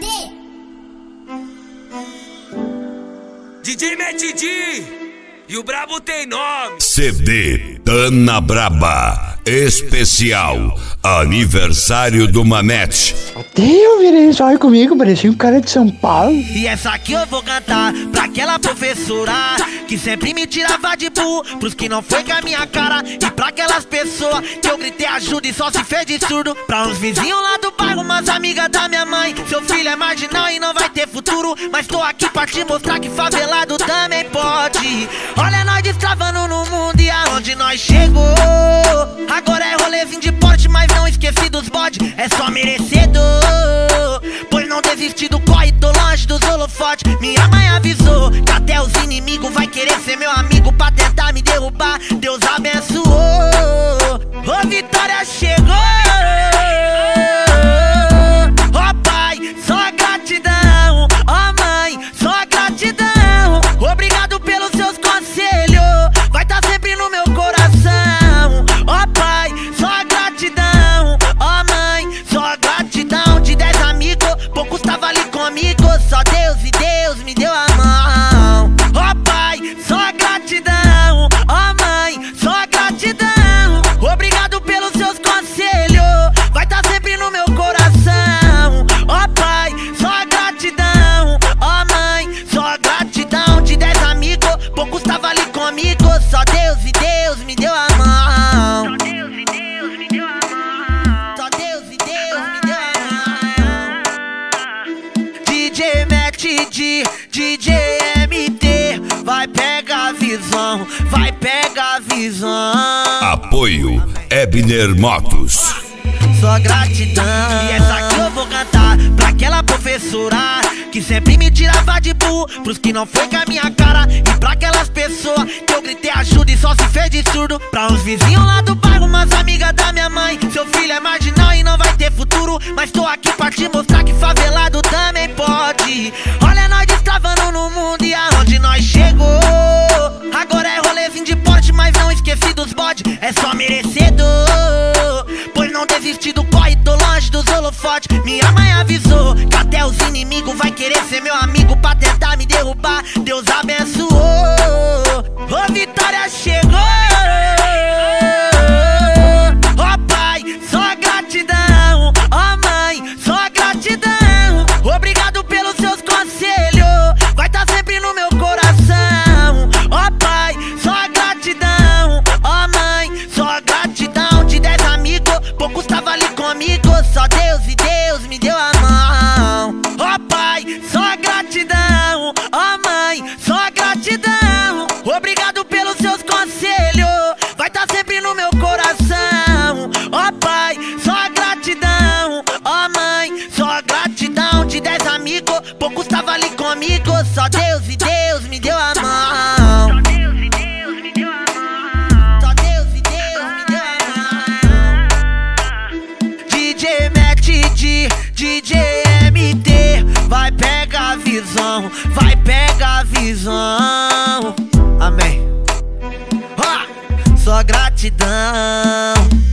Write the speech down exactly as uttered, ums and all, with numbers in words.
D. D J Matt D e o brabo tem nome. C D Tana Braba especial aniversário do Manete. Até eu virei isso aí comigo, parecia um cara de São Paulo. E essa aqui eu vou cantar pra aquela professora que sempre me tirava de burro, pros que não foi com a minha cara. E pra aquelas pessoas que eu gritei ajuda e só se fez de surdo. Pra uns vizinhos lá do bairro, umas amigas da minha mãe. Seu filho é marginal e não vai ter futuro, mas tô aqui pra te mostrar que favelado também pode. Olha nós destravando no mundo e aonde nós chegou. Agora é rolezinho de porte, mas não esqueci dos bode. É só merecedor, pois não desisti do corre, tô longe dos holofotes. Minha mãe avisou que até os inimigos vai querer ser meu amigo pra tentar me derrubar. Deus abençoou, ô vitória chegou. Ó pai, só gratidão. Ó mãe, só gratidão. Obrigado pelos seus conselhos, vai tá sempre no meu coração. Ó pai, só gratidão. Ó mãe, só gratidão. De dez amigos, poucos tava ali comigo. Só Deus e Deus me deu a mão. Ó pai, só gratidão. Ó mãe, só gratidão. Obrigado pelos seus conselhos, vai tá sempre no meu coração. Ó pai, só gratidão. Ó mãe, só gratidão. De dez amigos, poucos tava ali comigo. Só Deus e Deus me deu a mão. Só Deus e Deus me deu a mão. Só Deus e Deus me deu a mão. D J Matt D, D J M T, vai pegar a visão, vai pegar a visão. Apoio Ebner Motos. Só gratidão. E essa aqui eu vou cantar pra aquela professora que sempre me tirava de burro, pros que não foi com a minha cara. E pra aquelas pessoas que eu gritei ajuda e só se fez de surdo. Pra uns vizinhos lá do bairro, umas amigas da minha mãe. Seu filho é marginal e não vai ter futuro, mas tô aqui pra te mostrar que favelado também pode. Olha nós destravando no mundo e aonde nós chegou. Agora é rolezinho de porte, mas não esqueci dos bode. É só merecedor, pois não desisti do corre, tô longe dos holofotes. Minha mãe avisou que até os inimigos vai querer ser meu amigo pra tentar me derrubar. Deus abençoou, ô vitória chegou. Ó pai, só gratidão. Ó mãe, só gratidão. Obrigado pelos seus conselhos, vai tá sempre no meu coração. Ó pai, só gratidão. Ó mãe, só gratidão. De dez amigos, poucos tava ali comigo. Só Deus e Deus me deu a mão. Ó pai, só gratidão. Ó mãe, só gratidão. Obrigado pelos seus conselhos, vai tá sempre no meu coração. Ó pai, só gratidão. Ó mãe, só gratidão. De dez amigos, poucos tava ali comigo. Só Deus e Deus me deu a mão. Só Deus e Deus me deu a mão. Só Deus e Deus me deu a mão. D J Matt D, D J M T, vai pegar a visão, vai pegar a visão. Amém. Ó, só gratidão.